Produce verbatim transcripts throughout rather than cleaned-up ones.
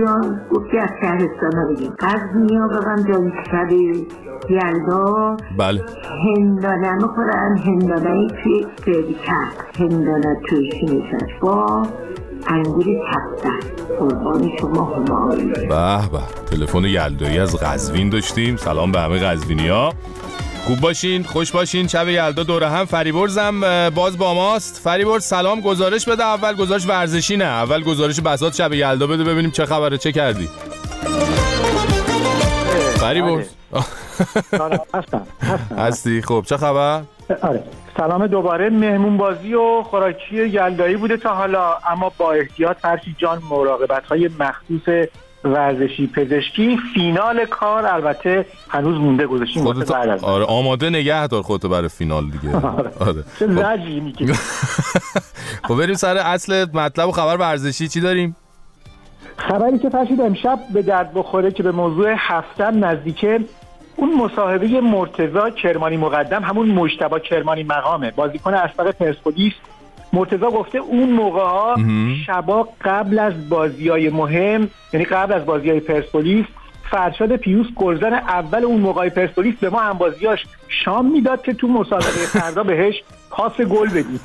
کجا؟ گفت که از شهرستان ها بگیم قزوینی ها بگم جایی شب یلدا بله هندانه میخورن، هندانه توی سرکت هندانه تویش نشست با انگوری تفتن قربان شما همایی. به به تلفن یلدایی از قزوین داشتیم. سلام به همه قزوینی ها، خوب باشین، خوش باشین. شب یلدا دوره هم. فریبرزم باز با ماست. فریبرز سلام، گزارش بده. اول گزارش ورزشی نه، اول گزارش بساط شب یلدا بده ببینیم چه خبره، چه کردی فریبرز؟ هستم هستم هستی؟ خب چه خبر؟ آره سلام دوباره. مهمون بازی و خوراکی یلدایی بوده تا حالا، اما با احتیاط فرشی جان، مراقبت‌های مخصوص ورزشی پزشکی. فینال کار البته هنوز مونده، گذاشتیم واسه بعد از. آره آماده نگه دار خودتو برای فینال دیگه. آره چه زجی میگی. خب بریم سر اصل مطلب و خبر ورزشی. چی داریم؟ خبری که فرشید امشب به درد بخوره که به موضوع هفتم نزدیکه، اون مصاحبه مرتضی کرمانی مقدم، همون مجتبی کرمانی مقامه، بازیکن اسبق پرسپولیس. مرتضی گفته اون موقع‌ها شبا قبل از بازی‌های مهم، یعنی قبل از بازی‌های پرسپولیس، فرشاد پیوس گلزن اول اون موقعی پرسپولیس به ما هم بازیاش شام میداد که تو مسابقه فردا بهش پاس گل بدیم.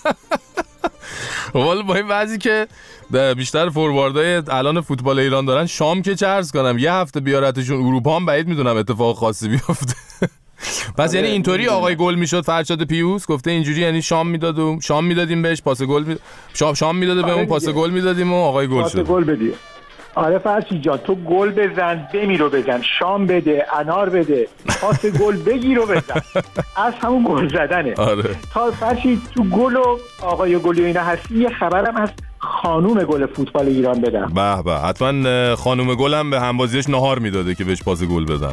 والا با این وضعی که بیشتر فورواردای الان فوتبال ایران دارن، شام که چه عرض کنم، یه هفته بیارتشون اروپا هم بعید میدونم اتفاق خاصی بیفته. پس یعنی اینطوری آقای گل میشد فرشاد پیوس گفته اینجوری، یعنی شام میدادم شام میدادیم بهش پاس گل می... شام شام میداده به اون پاس گل میدادیم و آقای گل شد. پاس گل بدی. آره فرشی جان، تو گل بزن، بمیر و بزن، شام بده، انار بده، پاس گل بگیر و بزن. از همون گل زدنه. آره. تا فرشی تو گل و آقای گل و اینا هستی، یه خبرم هست خانوم گل فوتبال ایران بدم. به به، حتما خانوم گل هم به همبازیش نهار میداده که بهش پاس گل بدن.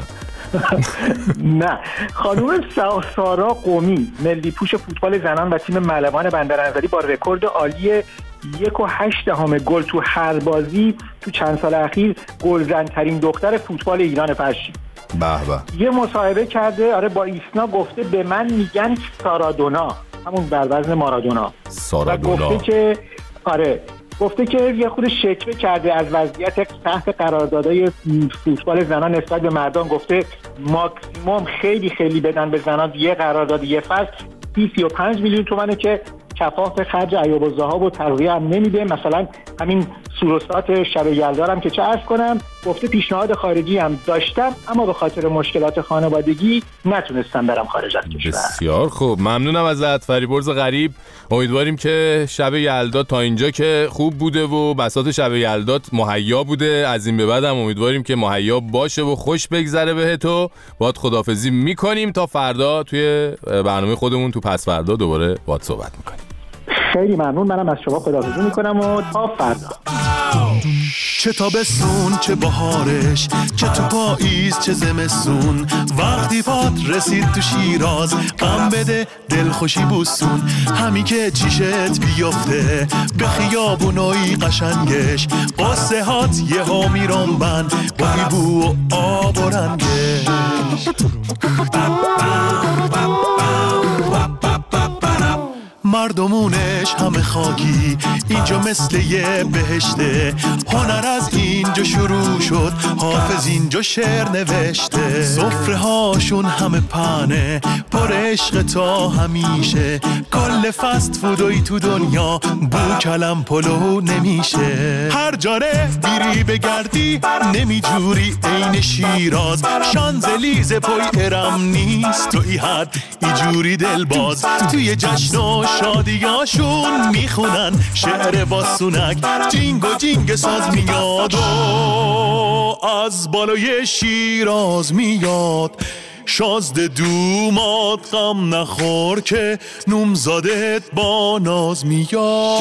نه، خانوم سارا قومی، ملی پوش فوتبال زنان و تیم ملوان بندرانزلی، با رکورد عالی یک و هشت دهم گل تو هر بازی تو چند سال اخیر، گلزن‌ترین دختر فوتبال ایران فرشی. به به. یه مصاحبه کرده آره با ایسنا، گفته به من میگن سارادونا، همون بر وزن مارادونا. سارادونا. و گفته که آره گفته که یه خود شکوه کرده از وضعیت تحت قراردادهای فوتبال زنان نسبت به مردان. گفته ماکسیموم خیلی خیلی بدن به زنان یه قرارداد یه فصل سی و پنج میلیون تومنه که کفاف خرج عیاب الذهاب و ترویه هم نمیده. مثلا همین سوروسات شب یلدارم که چه عرض کنم، گفته پیشنهاد خارجی هم داشتم اما به خاطر مشکلات خانوادگی نتونستم برم خارج از کشور. بسیار خوب، ممنونم ازت فریبرز غریب. امیدواریم که شب یلدا تا اینجا که خوب بوده و بساط شب یلدا مهیا بوده، از این به بعد هم امیدواریم که مهیا باشه و خوش بگذره بهتو. باهات خداحافظی میکنیم تا فردا توی برنامه خودمون تو پس فردا دوباره باهات صحبت میکنیم. خیلی ممنون، منم از شما خداحافظی میکنم و تا فردا. چه تابستون چه بهارش، چه تو پاییز چه زمستون، وقتی پات رسید تو شیراز غم بده دلخوشی بوسون. همی که چیشت بیفته به خیابونای قشنگش، قصه هات یه ها میرم بند با بو و آب و رنگش. مردمونش همه خاکی، اینجا مثل یه بهشته. هنر از اینجا شروع شد، حافظ اینجا شعر نوشته. سفره هاشون همه پنه، پر عشق تا همیشه. کل فست فودوی تو دنیا بو کلم پلو نمیشه. هر جاره بیری بگردی نمیجوری عین شیراز. شانزلیز پای ارم نیست تو ای حد ایجوری دلباز. توی جشن و شادیاشون میخونن شعر باسونک، جینگ و جینگ ساز میاد و از بالای شیراز میاد. شازده دومات غم نخور که نومزادت با ناز میاد.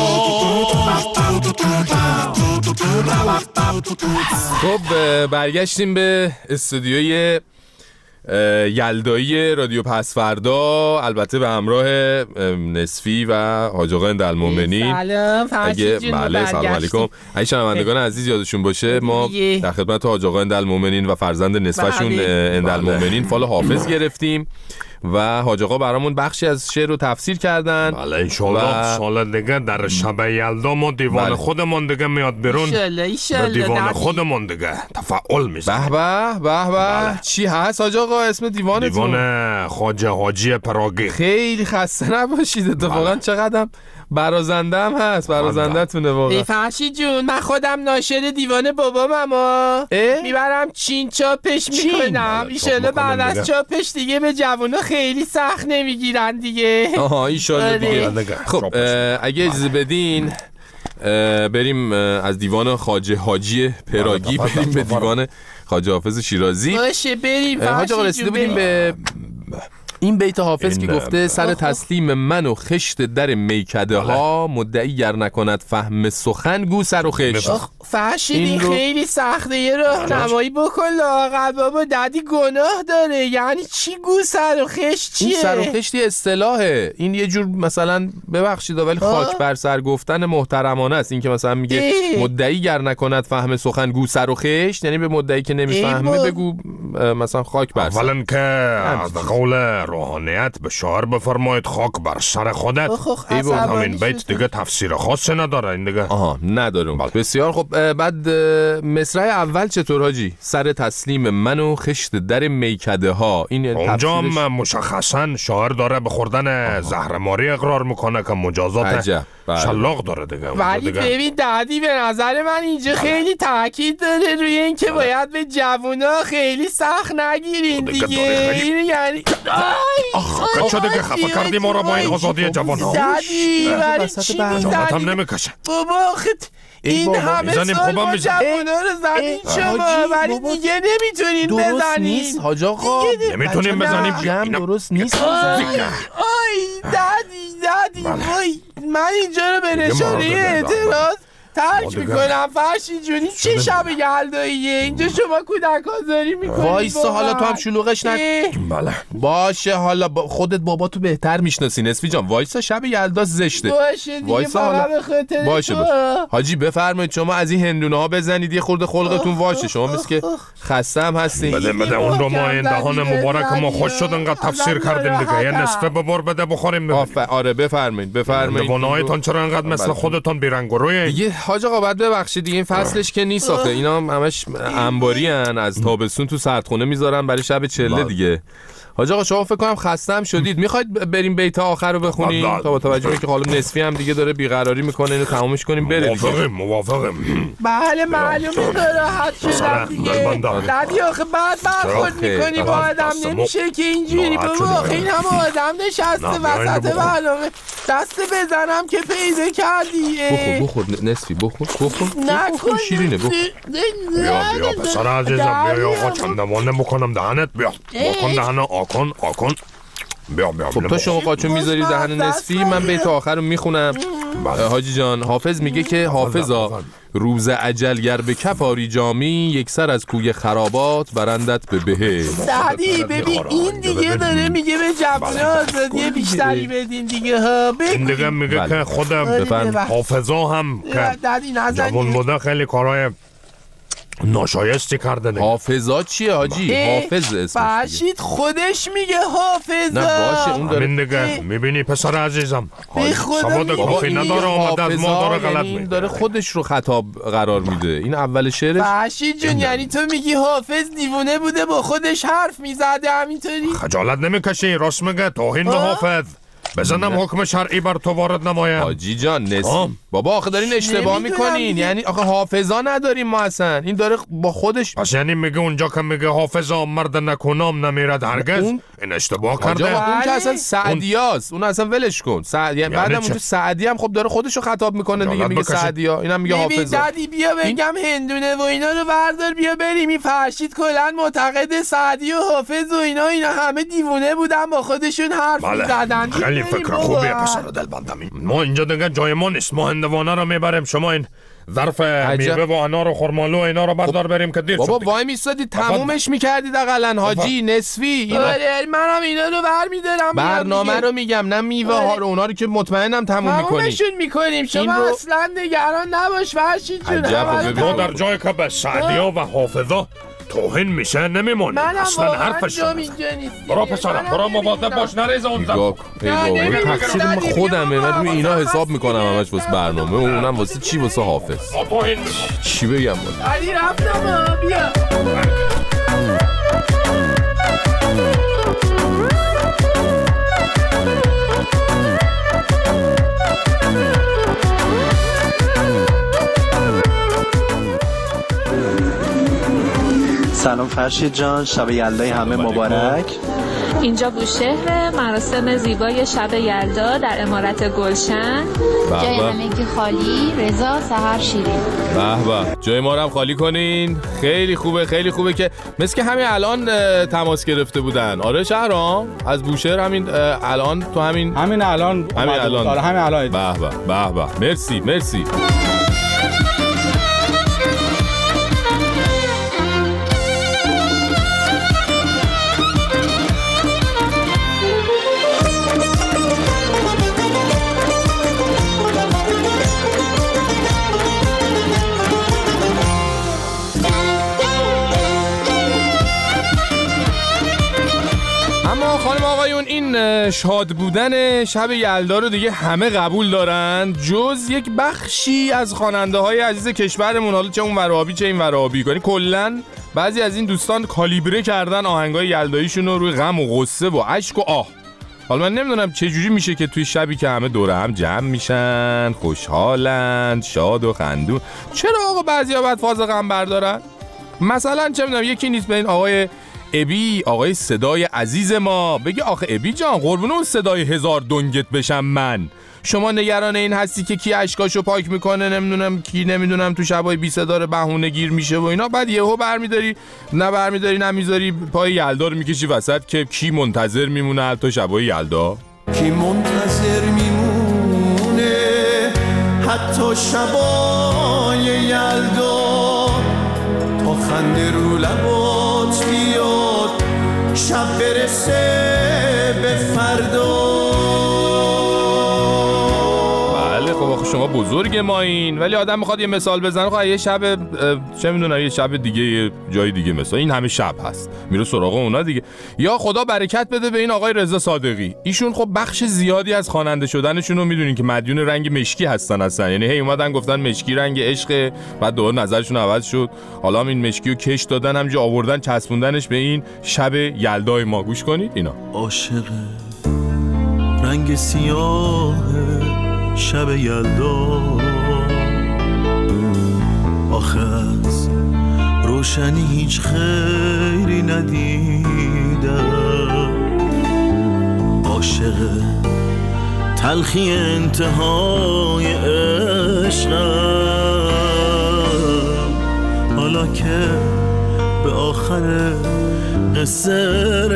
خب برگشتیم به استودیوی یلدایی رادیو پسفردا، البته به همراه نصفی و حاج آقا اندالمومنین. سلام فرشید جون، بله سلام علیکم. اگه شنوندگان عزیز یادشون باشه ما در خدمت حاج آقا اندالمومنین و فرزند نصفشون اندالمومنین فال حافظ گرفتیم و حاج آقا برامون بخشی از شعر رو تفسیر کردن. بله انشالله سال دیگه در شب یلدا ما دیوان بله. خودمون دیگه میاد بیرون. ایشالله ایشالله دیوان خودمون دیگه تفاعل میزنه. به به به به. چی هست حاج آقا اسم دیوانتون؟ دیوان خواجه حاجی پراگی. خیلی خسته نباشید، اتفاقا چقدرم برازنده هم هست، برازنده تونه واقعا. فرشید جون من خودم ناشر دیوان بابامم ها، میبرم چین چاپش میکنم. ایشالله بعد از چاپش دیگه به جوونا خیلی سخت نمیگیرن دیگه. آها ایشالله دیگه. خب اگه اجازه بدین بریم از دیوان خواجه حاجی پراگی بریم به دیوان خواجه حافظ شیرازی. باشه بریم. حاج آقا رسیده بودیم به این بیت حافظ که گفته سر تسلیم من و خشت در میکده ها، مدعی گر نکند فهم سخن گو سر و خشت. فرشید این خیلی سخته، یه راهنمایی بکن لااقل بابا، ددی گناه داره. یعنی چی گو سر و خشت چیه؟ این سر و خشتی اصطلاحه، این یه جور مثلا ببخشید ولی خاک بر سر گفتن محترمانه است. این که مثلا میگه مدعی گر نکند فهم سخن گو سر و خشت، یعنی به مدعی که نمیفهمه بگو مثلا خاک بر سر. اولا که از قول روحانیت به شاعر بفرمایید خاک بر سر خودت. ای بود همین بیت دیگه تفسیر خاصی نداره این دیگه. آها نداره. بسیار خب. بعد مصرع اول چطور حاجی؟ سر تسلیم من و خشت در میکده ها، این اونجا مشخصا شاعر داره به خوردن زهرماری اقرار میکنه که مجازات شلاق داره دیگه. ولی ببین دادی به نظر من اینجا خیلی تاکید داره روی این که باید به جوونا خیلی سخت نگیرین دیگه. این یعنی آخ چه دیگه خفه کردی ما را با این آزادی جوانها. دادی ولی چی جانت هم نمیکشه بابا. خط این همه سال ما جوانا رو زدین شما ولی دیگه نمیتونین بزنین. درست نیست حاج آقا، نمیتونین بزنین. جمع درست نیست. آی دادی دادی وای من اینجا رو به نشانه اعتراض ترک میکنم. فرشید جونی چه شب یلداییه اینجا شما کودک آزاری میکنی؟ وایسا حالا تو هم شلوغش نکن. بله باشه حالا با خودت بابا تو بهتر میشناسی نصفی جان. وایسا شب یلدا زشته. باشه دیگه فقط به خاطر باشه باشه. حاجی بفرمایید شما از این هندونه ها بزنید یه خورده خلقتون واشه. شما مثل که خسته هم هستین. بده بده اون رو ما این دهان مبارک ما خوش شد انقدر تفسیر کردیم دیگه. یه نصفه ببر بده بخوریم. آره بفرمایید بفرمایید. جوانایتون چرا انقدر مثل خودتون بیرنگ و روی دیگه حاج آقا بعد ببخشید دیگه این فصلش که نیست آخه. اینا همش انباری ان، از تابستون تو سردخونه میذارن برای شب چله دیگه. حاج آقا شما فکر کنم خسته هم شدید، میخواید بریم بیت آخر رو بخونیم تا با توجه به که حالا نصفی هم دیگه داره بیقراری میکنه اینو تمامش کنیم بره دیگه. موافقم موافقم. بله معلومه ناراحت شدم دیگه. دادی آخه بعد برخورد میکنی با آدم نمیشه که اینجوری. بابا این هم آدم نشسته وسط برنامه دست بزنم که پیدا کردی. بخور بخور نصفی بخور بخور نکن شیرینه بخور. بیا بیا پسر عزیزم بیا آقا چندمانه بکنم دهنت. بیا بکن دهنه آکن آکن. بیا بیا. خب تا شما قاچو میذاری دهن نصفی من بیت آخر رو میخونم. حاجی جان حافظ میگه که حافظا روز اجلگر به کف آری جامی، یک سر از کوی خرابات برندت به بهشت. دادی ببین این دیگه داره میگه به جوونا آزادی بیشتری بدین دیگه ها. این دیگه میگه که خودم حافظا هم که جوان بوده خیلی کارهای ناشایستی کرده. حافظا چیه حاجی؟ حافظ اسمش فرشید خودش میگه حافظا. نه باشه اون داره. همین دیگه میبینی پسر عزیزم سواد کافی نداره آمده از ما داره غلط میگه. این داره خودش رو خطاب قرار میده. این اول شعرش. فرشید جون یعنی تو میگی حافظ دیوونه بوده با خودش حرف میزده همینطوری؟ خجالت نمیکشی؟ راست میگه توهین به حافظ. بزنم حکم شرعی بر تو وارد نمایم. حاجی جان نسیم بابا آخه دارین اشتباه میکنین. یعنی آخه حافظا نداریم ما اصلا. این داره با خودش. پس یعنی میگه اونجا که میگه حافظا مرد نکنام نمیرد هرگز اون... این اشتباه کرده. اون که اصلا سعدیاست. اون اصلا ولش کن. سعدی یعنی بعدم اونجا سعدی هم خب داره خودشو خطاب میکنه دیگه. میگه سعدیا اینم میگه حافظا. دادی بیا بگم هندونه و اینا رو بردار بیا بریم. این فرشید کلا معتقد سعدی و حافظ و اینا اینا همه دیوونه بودن با خودشون حرف میزدن. خیلی فکر خوبیه پسر دلبندم. ما اینجا دیگه جای ما نیست. ما هندوانه رو میبریم. شما این ظرف میوه و انار و خرمالو اینا رو بردار بریم که دیر شد. بابا وای میستادی تمومش میکردید اقلن حاجی نصفی. منم اینا رو برمیدارم. برنامه رو میگم نه میوه ها رو، اونا رو که مطمئنم تموم میکنیم. تمومشون میکنیم. شما رو... اصلا نگران نباش فرشید جون. ما در جای که به سعدیا و حافظا توهین میشه نمیمونیم. اصلا حرفشون برو پسرم برو مواظب باش نریزه اون زن. ای بابا تقصیر من خودمه، من روی اینا حساب میکنم همش واسه برنامه و اونم واسه چی؟ واسه حافظ. چی بگم بالا؟ علی رفتم بیا. سلام فرشید جان، شب یلدای همه مبارک. اینجا بوشهر، مراسم زیبای شب یلدا در عمارت گلشن. جای همگی خالی، رضا سحر شیرین. به به، جای ما رو هم خالی کنین. خیلی خوبه خیلی خوبه که مثل که همین الان تماس گرفته بودن. آره شهرام از بوشهر همین الان تو همین همین الان همین الان آره همین الان. به به به به، مرسی مرسی. خانم آقایون، این شاد بودن شب یلدا رو دیگه همه قبول دارن جز یک بخشی از خواننده های عزیز کشورمون، حالا چه اون ور آبی چه این ور آبی. یعنی کلا بعضی از این دوستان کالیبره کردن آهنگای یلداییشون رو روی غم و غصه و اشک و آه. حالا من نمیدونم چه جوری میشه که توی شبی که همه دوره هم جمع میشن، خوشحالن، شاد و خندون، چرا آقا بعضیا بعد فاز غم بردارن؟ مثلا چه میدونم یکی نیست به این آقای ابی، آقای صدای عزیز ما، بگه آخه ابی جان قربون اون صدای هزار دنگت بشم من، شما نگران این هستی که کی اشکاشو پاک میکنه، نمیدونم کی نمیدونم تو شبای بی صدا رو بهونه گیر میشه و اینا، بعد یهو برمیداری نه برمیداری نمیذاری پای یلدا رو میکشی وسط که کی منتظر میمونه تا شبای یلدا؟ کی منتظر میمونه حتی شبای یلدا، تا خنده رو لبات بیاد شب برسه به فردا. بله خب آخه شما بزرگ ما این، ولی آدم میخواد یه مثال بزنه. خب یه شب چه میدونم یه شب دیگه یه جای دیگه مثلا این همه شب هست میره سراغ اونا دیگه. یا خدا برکت بده به این آقای رضا صادقی، ایشون خب بخش زیادی از خواننده شدنشون رو میدونین که مدیون رنگ مشکی هستن اصلا، یعنی هی اومدن گفتن مشکی رنگ عشق، بعد دوباره نظرشون عوض شد، حالا هم این مشکی رو کش دادن همینجا آوردن چسبوندنش به این شب یلدای ما. گوش کنید اینا. عاشق رنگ سیاه شب یلدا، آخه از روشنی هیچ خیری ندیدم، عاشق تلخی انتهای عشقم، حالا که به آخر قصه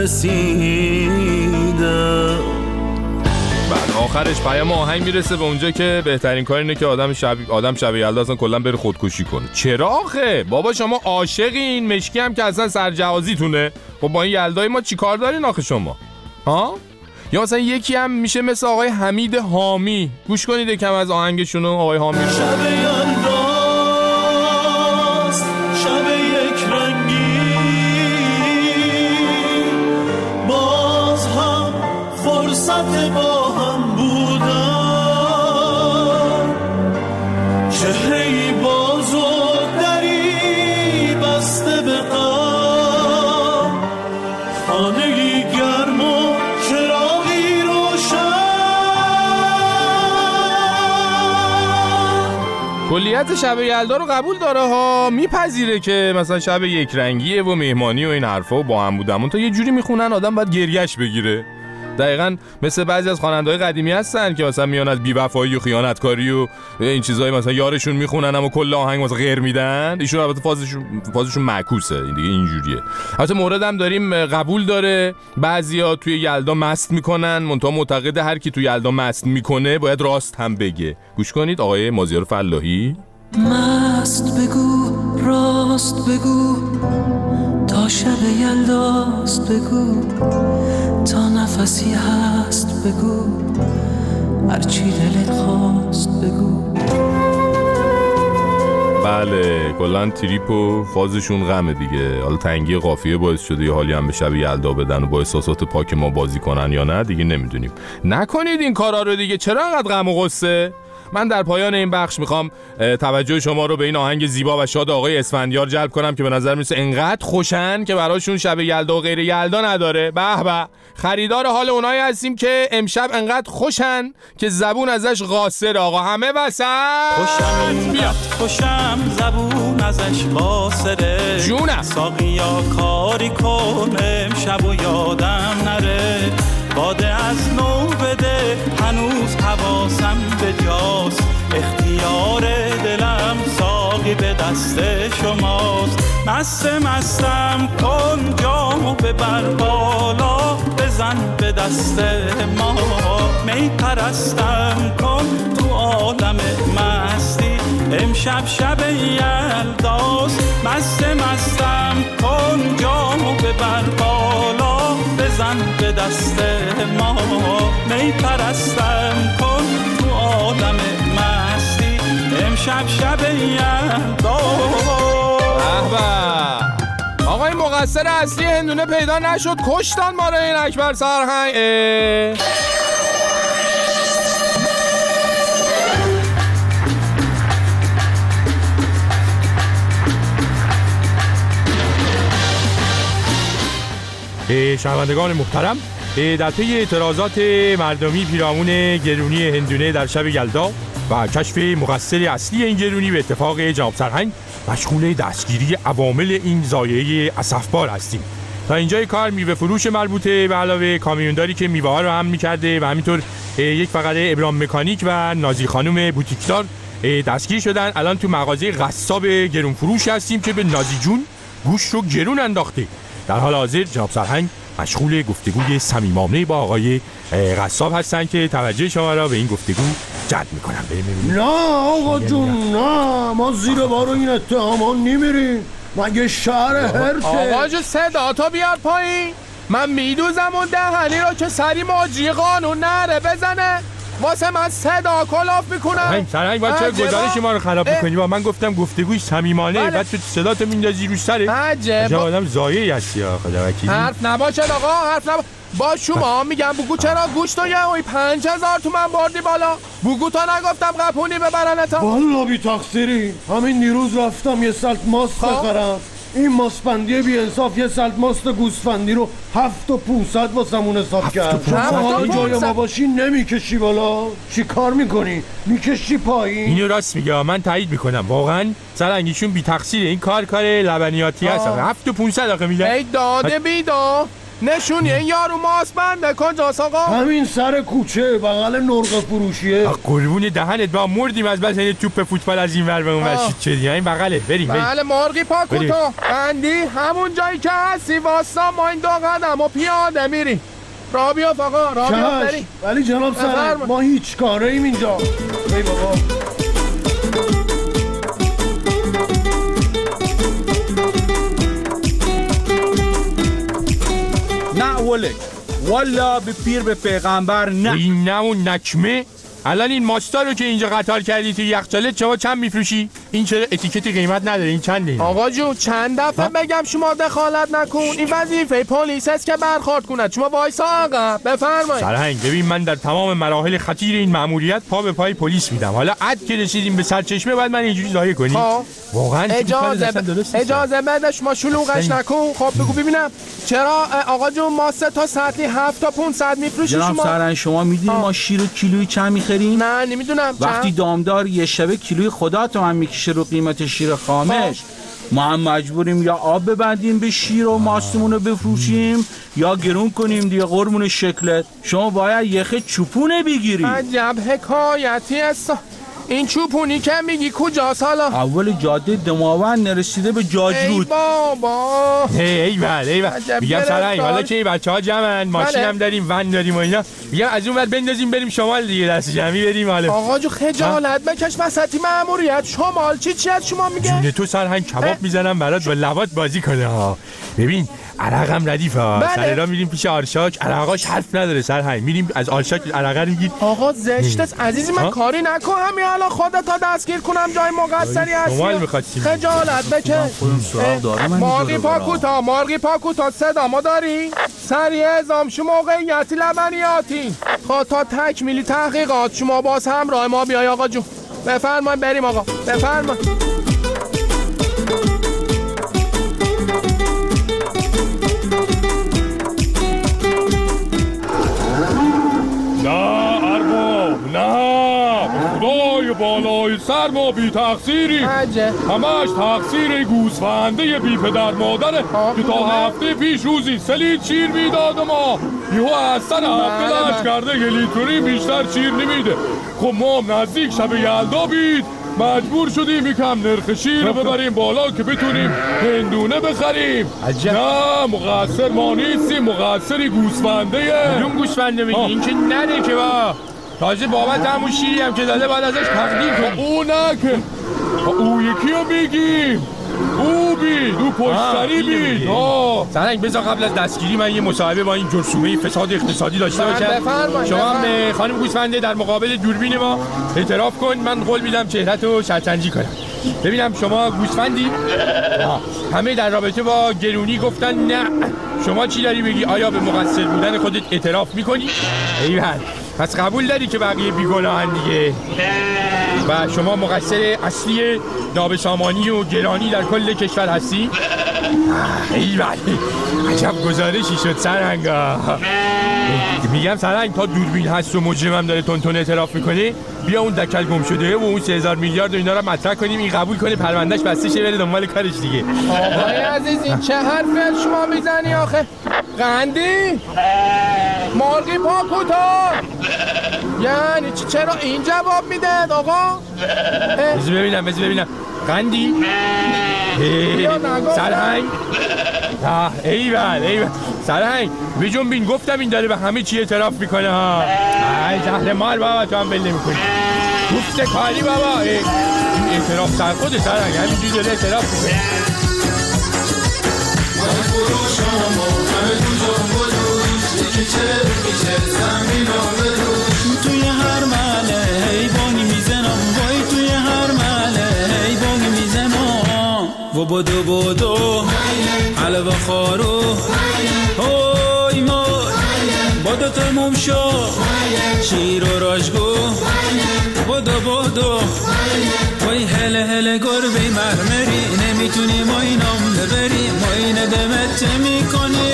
رسیدم. بعد آخرش پیام آهنگ میرسه به اونجا که بهترین کار اینه که آدم شب آدم شب یلدا اصلا کلا بره خودکشی کنه. چرا آخه بابا شما عاشقین، مشکی هم که اصلا سرجوازیتونه، خب با این یلدای ما چیکار دارین آخه شما ها؟ یا مثلا یکی هم میشه مثل آقای حمید حامی، گوش کنید یکم از آهنگشون آقای حامی. شب یلداست شب یک رنگی، باز هم فرصت با هم بودن، چهره‌ای باز و دری بسته به غم، خانه‌ای گرم و چراغی روشن. کلیت شب یلدا رو قبول داره ها، میپذیره که مثلا شب یک رنگیه و مهمانی و این حرفا و با هم بودمون تا یه جوری میخونن آدم باید گریش بگیره. دقیقاً مثل بعضی از خواننده‌های قدیمی هستن که مثلا میان از بی‌وفایی و خیانتکاری و این چیزای مثلا یارشون میخونن اما کل آهنگ مثلا غیر میدن. ایشون البته فازشون فازشون معکوسه، این دیگه اینجوریه. البته مورد هم داریم قبول داره، بعضیا توی یلدا مست میکنن، منتها معتقده هر کی توی یلدا مست میکنه باید راست هم بگه. گوش کنید آقای مازیار فلاحی. مست بگو راست بگو تا شب یلداست بگو تا نفسی هست بگو هرچی دلت خواست بگو. بله کلن تریپ و فازشون غمه دیگه. حالا تنگی قافیه باعث شده یه حالی هم به شب یلدا بدن و با احساسات پاک ما بازی کنن یا نه دیگه نمیدونیم. نکنید این کارا رو دیگه. چرا انقدر غم و غصه؟ من در پایان این بخش میخوام توجه شما رو به این آهنگ زیبا و شاد آقای اسفندیار جلب کنم که به نظر میرسه انقدر خوشن که براشون شب یلدا و غیر یلدا نداره. به به خریدار حال اونایی هستیم که امشب انقدر خوشن که زبون ازش قاصر. آقا همه وسط خوشم بیا خوشم زبون ازش قاصره جونم ساقیا کاری کن امشب و یادم نره باده از نو بده هنوز حواسم به جاست اختیار دلم ساقی به دست شماست مست مستم کن جامو ببر بالا بزن به دست ما می پرستم کن تو عالم مستی امشب شب یلداست مست مستم کن جامو ببر بالا بزن به دست ما می پرستم کن تو عالم مستی امشب شب یلداست. آقای مقصر اصلی هندونه پیدا نشد کشتن ما رو این اکبر سرهنگ. شنوندگان محترم در طی اعتراضات مردمی پیرامون گرونی هندونه در شب یلدا و کشف مقصر اصلی این گرونی به اتفاق جناب سرهنگ مشغول دستگیری عوامل این ضایعه اسفبار هستیم. تا اینجای کار میوه فروش مربوطه به علاوه کامیونداری که میوه ها رو هم میکرده و همینطور یک فقره ابرام مکانیک و نازی خانم بوتیکدار دستگیر شدن. الان تو مغازه قصاب گرون فروش هستیم که به نازی جون گوشت رو گرون انداخته. در حال حاضر جناب سرهنگ مشغول گفتگوی صمیمانه با آقای قصاب هستن که توجه شما را به این گفتگو جلب میکنم. نه آقا جون نه ما زیر بار این اتهامان نمیریم مگه شهر هرته. آقا جون صدا تا بیار پایین من میدوزم اون دهنی را که سری ماجی قانون نره بزنه واسه من صدا کلاف میکنم. سرهنگ باید چرا گزارش ما رو خراب میکنی؟ با من گفتم گفتگوی صمیمانه بعد تو صدا تو میندازی رو سره. عجب آدم ضایعی هستی خدا وکیلی. حرف نباشد آقا حرف نباشد با شما میگم بگو چرا گوشت و یه اوی پنج هزار تومن بردی بالا بگو تا نگفتم قپونی ببرنتا. والا بی تقصیری همین دیروز رفتم یه سلت ماست بخرم این ماسپندی بی انصاف یه سلت ماست گوسفندی رو هفت و پونصد واسمون حساب کرد. شما جای ما باشی نمیکشی بالا چی کار میکنی؟ میکشی پایین؟ اینو راست میگه من تایید میکنم واقعا سرهنگیشون بی تقصیره این کار کار لبنیاتی هست. هفت و پونصد آقا میگه ای داده بیدا نشونی این یارو ماسپنده کجاست آقا؟ همین سر کوچه بغل نرغ فروشیه. قربون دهنت با مردیم از بس این توپ فوتبال از این ور به اون ور چه دیگه این بغله بریم بریم. بله مرغی پاکوتو بندی همون جایی که هستی واسا ما این دو قدم و پیاده میریم. را بیاف آقا را بیاف بریم. ولی جناب سرهنگ ما هیچ کاره ایم اینجا. ای بابا نه ولک والا به پیر به پیغمبر نه. این نه اون نکمه الان این ماستا رو که اینجا قطار کردی تو یخچالت شما چند میفروشی؟ این چرا اتیکتی قیمت نداره این چنده؟ آقا جون چند دفعه بگم شما دخالت نکن این وظیفه پلیس است که برخورد کند شما وایسا آقا بفرمایید. سرهنگ ببین من در تمام مراحل خطیر این مأموریت پا به پای پلیس میدم حالا عد که رسیدیم به سرچشمه بعد من اینجوری ضایع کنی؟ واقعا اجازه ب... اجازه بده شما شلوغش نکن. خب بگو ببینم چرا آقا جون ما سه تا سطلی هفت تا پونصد میفروشی شما؟ جناب سرهنگ شما میدونی ما شیر و کیلویی چند میخریم؟ نه نمیدونم. وقتی دامدار یه شبه کیلوی خدا تومن میکشه رو قیمت شیر خامش ما هم مجبوریم یا آب ببندیم به شیر و ماستمون رو بفروشیم یا گرون کنیم دیگه قرمون شکلت. شما باید یه خد چوپونه بگیری. عجب حکایتی است این چوپونی که میگی کجاست حالا؟ اول جاده دماوند نرسیده به جاجرود. ای بابا ای بله ای بله میگم سرنگ حالا که بچه ها جمعن ماشین هم داریم ون داریم و اینا میگم از اون ور بندازیم بریم شمال دیگه دست جمعی بریم حالا. آقا جو خجالت بکش وسطی ماموریت شمال چی چی از شما میگه؟ جون تو سرهنگ کباب میزنم برات با لوات بازی کنه ها. ببین عرقم ردیف ها سر را میریم پیش آرشاک عرقاش حرف نداره سرهنگ میریم از آرشاک عرقه رو میگید. آقا زشت است عزیزی من کاری نکن همین الان خودت تا دستگیر کنم جای مقصری هستی. خجالت بکش. مارغی پاکوتا مارغی پاکوتا صدا ما داری؟ سریع اعزام شما موقعیتی لبنیاتی خب تا تکمیلی تحقیقات شما باز همراه ما بیای آقا جون. بفرمایید بریم آقا بفرمایید. نه ارباب نه خدای بالای سر ما بی تقصیری همش تقصیر گوسفنده بی پدر مادره که تا هفته پیش روزی سلید شیر میداد ما یهو از سر هفته لش کرده یه لیتری بیشتر شیر نمیده. خب ما نزدیک شب یلدا بید مجبور شدیم یکم نرخ شیر رو ببریم بالا که بتونیم هندونه بخریم. نه مقصر ما نیستیم مقصری گوسفنده. کدوم گوسفنده میگی؟ این که نده که با تازه بابت همون شیری هم که داده باید ازش تقدیم کنیم. او نه که او یکی رو میگیم او بید او پشتری بید. سرنگ بذار قبل از دستگیری من یه مصاحبه با این جرثومه فساد اقتصادی داشته باشم. شما هم خانم گوسفنده در مقابل دوربین ما اعتراف کن من قول میدم چهره‌تو شطرنجی کنم. ببینم شما گوسفندی؟ همه در رابطه با گرونی گفتن نه. شما چی داری بگی؟ آیا به مقصر بودن خودت اعتراف میکنی؟ ایول پس قبول داری که بقیه بیگناهن دیگه و شما مقصر اصلی نابسامانی و گرانی در کل کشور هستی؟ ایول عجب گزارشی شد سرهنگا. میگم سرهنگ تا دوربین هست و مجرمم داره تون تون اعتراف میکنه بیا اون دکل گم شده و اون سه هزار میلیارد و اینا رو مطرح کنیم این قبول کنه پروندهش بسته شه بره دنبال کارش دیگه. آقای عزیز این چه حرفی شما میزنی آخه؟ قندی؟ مارغی پاکوتا؟ یعنی چرا این جواب میده آقا؟ بذار ببینم بذار ببینم قندی؟ سرهنگ؟ ایول ایول سرهنگ بجنبین گفتم این داره به همه چی اعتراف میکنه ها. ای زهر مال بابا تو هم بله میکنی گفت کاری بابا این اعتراف سر خود سرهنگ همینجوری داره اعتراف میکنه. توی هر محله حیوانی میزنم وای توی هر محله حیوانی میزنم و بدو بدو حلوه خارو های مای بدو تموم شو شیر و راجگو بدو بدو وای هله هله گربه مرمری نمیتونی ما اینام ببری ما اینه دمت میکنی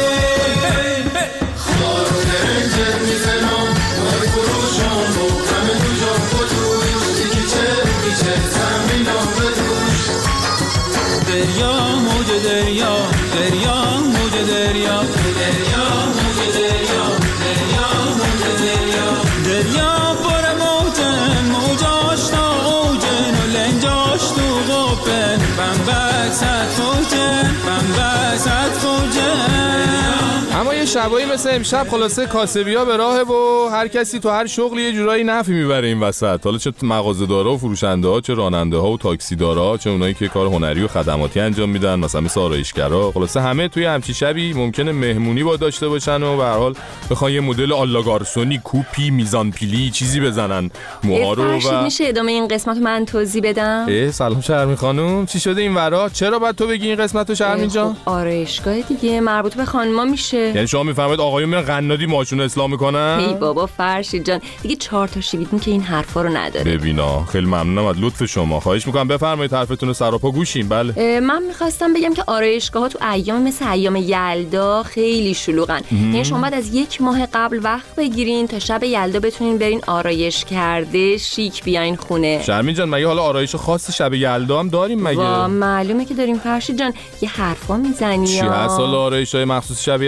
خارو درنجت میزنم وای فروشم و همه دو جا خودوش یکی چه یکی چه زمینم بدوش دریا موج دریا دریا موج دریا دریا موج دریا دریا موج دریا دریا پر موجن موجاش تا اوجن و لنجاش تو قوپن بمبک ست فوجن بمبک ست فوجن. اما یه شبایی مثل امشب خلاصه کاسبی‌ها به راهه و هر کسی تو هر شغلی یه جورایی نفعی میبره این وسط. حالا چه مغازه‌دارا و فروشنده‌ها چه راننده‌ها و تاکسیدارا چه اونایی که کار هنری و خدماتی انجام میدن مثلا مثل آرایشگرا خلاصه همه توی همچین شبی ممکنه مهمونی با داشته باشن و به هر حال بخوان یه مدل آلاگارسونی کوپی میزان پیلی چیزی بزنن موها رو. و میشه ادامه این قسمت رو من توضیح بدم؟ اه سلام شرمی خانم چی شده این ورا؟ چرا باید تو بگی این قسمتو شرمی جان؟ آرایشگاه دیگه مربوط به خانم‌ها میشه. یعنی شما میفهمید آقایون میرن قنادی ماشون اسلام میکنن؟ ای بابا فرشید جان دیگه چهار تا شیویدین که این حرفا رو نداره. ببینا خیلی ممنونم از لطف شما خواهش میکنم بفرمایید حرفتون رو سراپا گوشیم. بله من میخواستم بگم که آرایشگاه ها تو ایام مثل ایام یلدا خیلی شلوغن. یعنی شما باید از یک ماه قبل وقت بگیرین تا شب یلدا بتونین برین آرایش کرده شیک بیاین خونه. شرمین جان مگه حالا آرایش خاص شب یلدا هم داریم مگه؟ وا معلومه که داریم فرشید جان یه حرفا میزنی. چی هست حالا آرایش‌های مخصوص شب یلدا؟ من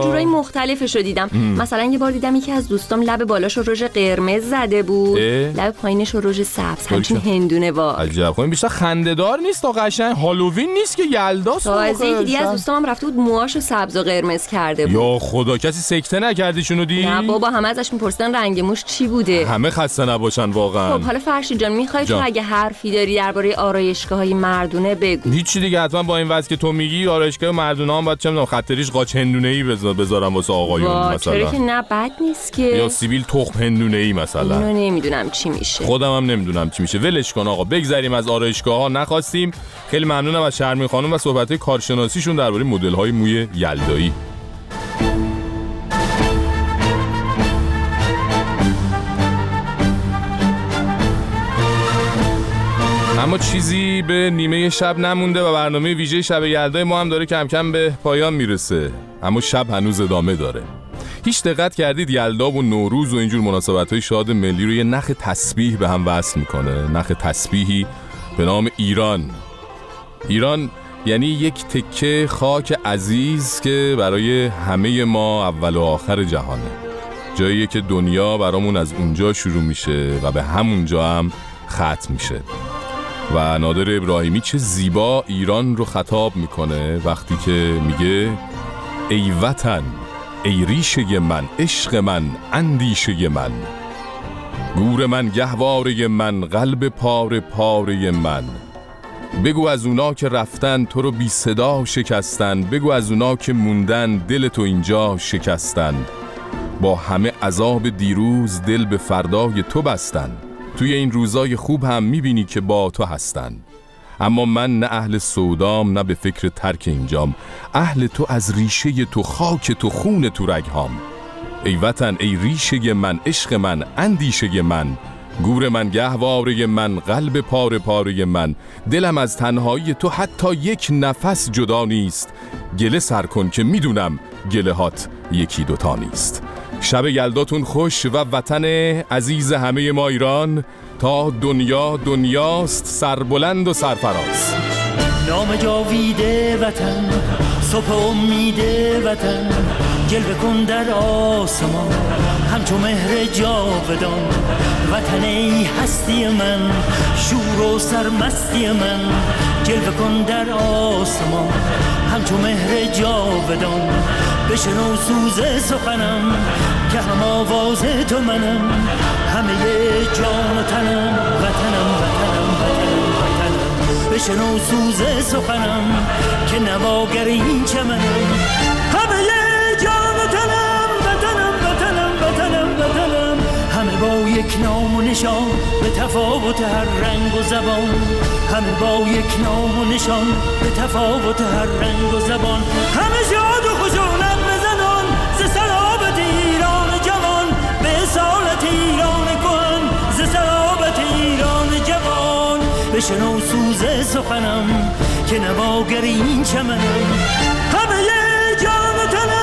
جورای مختلفش رو دیدم. ام. مثلا یه بار دیدم یکی از دوستام لب بالاش رو رژ قرمز زده بود، اه؟ لب پایینش رو رژ سبز، همچین هندونه وار. عجب. خب این بیشتر خنده‌دار نیست تا قشنگ هالووین نیست که یلداست. تازه یکی دیگه از دوستام هم رفته بود موهاشو سبز و قرمز کرده بود. یا خدا کسی سکته نکردی شونو دی؟ نه بابا، همه ازش میپرسن رنگ موش چی بوده. همه خسته نباشن واقعا. خب حالا فرشید جان میخوای تو اگه حرفی داری درباره آرایشگاه‌های مردونه بگو. هیچی دیگه، حتما با این وضع که تو میگی آرایشگاه مردونه هم باید چه میدونم خط ریش قاچ هندونه‌ای بذارم واسه آقایون مثلا. چرا که نه بد نیست که. یا سیبیل تخم هندونه‌ای مثلا. اینو نمیدونم چی میشه. خودم هم نمیدونم چی میشه. ولش کن آقا، بگذریم از آرایشگاه‌ها. نخواستیم. خیلی ممنونم از شرمی خانم و صحبت‌های کارشناسیشون درباره مدل‌های موی یلدایی. اما چیزی به نیمه شب نمونده و برنامه ویژه شب یلدای ما هم داره کم کم به پایان میرسه. اما شب هنوز ادامه داره. هیچ دقت کردید یلدا و نوروز و اینجور مناسبت‌های شاد ملی رو یه نخ تسبیح به هم وصل میکنه؟ نخ تسبیحی به نام ایران. ایران یعنی یک تکه خاک عزیز که برای همه ما اول و آخر جهانه. جاییه که دنیا برامون از اونجا شروع میشه و به همونجا هم ختم میشه. و نادر ابراهیمی چه زیبا ایران رو خطاب میکنه وقتی که میگه ای وطن، ای ریشه من، عشق من، اندیشه من، گور من، گهواره من، قلب پاره پاره من. بگو از اونا که رفتن تو رو بی صدا شکستن، بگو از اونا که موندن دل تو اینجا شکستن. با همه عذاب دیروز دل به فردای تو بستن، توی این روزای خوب هم میبینی که با تو هستن. اما من نه اهل سودام نه به فکر ترک اینجام، اهل تو از ریشه تو، خاک تو، خون تو رگهام. ای وطن، ای ریشه من، عشق من، اندیشه من، گور من، گهواره من، قلب پاره پاره من. دلم از تنهایی تو حتی یک نفس جدا نیست. گله سر کن که میدونم گله هات یکی دوتا نیست. شب یلداتون خوش و وطن عزیز همه ما ایران، تا دنیا دنیاست سربلند و سرفراز. نام جاویده وطن، صبح امیده وطن، جلوه کن در آسمان همچون مهر جاودان. وطن ای هستی من، شور و سرمستی من، جلوه کن در آسمان همچون مهر جاودان. بشنو سوز سخنم که هم آواز تو منم، همه جان و تنم وطنم وطنم وطنم وطنم. بشنو سوز سخنم که نواگر این چمنم، همه جان و تنم وطنم وطنم وطنم وطنم. همه با یک نام و نشان به تفاوت هر رنگ و زبان، همه با یک نام و نشان به تفاوت هر رنگ و زبان. همه شاد و خشونت بزنان ز سلامت ایران جوان، به اصالت ایران کهن ز سلامت ایران جوان. بشنو سوز سخنم که نواگر این چمنم، همه جان و تنم